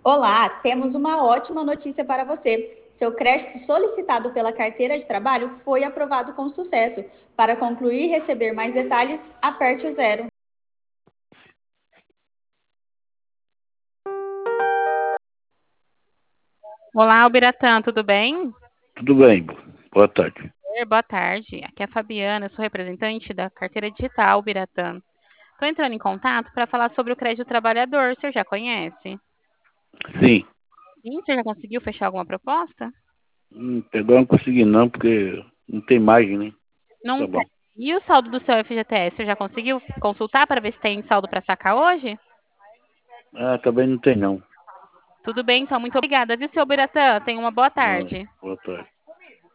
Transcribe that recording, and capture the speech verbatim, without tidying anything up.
Olá, temos uma ótima notícia para você. Seu crédito solicitado pela carteira de trabalho foi aprovado com sucesso. Para concluir e receber mais detalhes, aperte o zero. Olá, Albiratã, tudo bem? Tudo bem, boa tarde. Oi, boa tarde. Aqui é a Fabiana, eu sou representante da carteira digital Albiratã. Estou entrando em contato para falar sobre o crédito trabalhador. Você já conhece? Sim, Sim, você já conseguiu fechar alguma proposta? hum, agora não consegui não, porque não tem margem, né? Não Tá tem. bom. E o saldo do seu F G T S, você já conseguiu consultar para ver se tem saldo para sacar hoje? Ah, também não tem não. Tudo bem, então muito obrigada, viu, seu Albiratã? Tenha uma boa Não, tarde. boa tarde.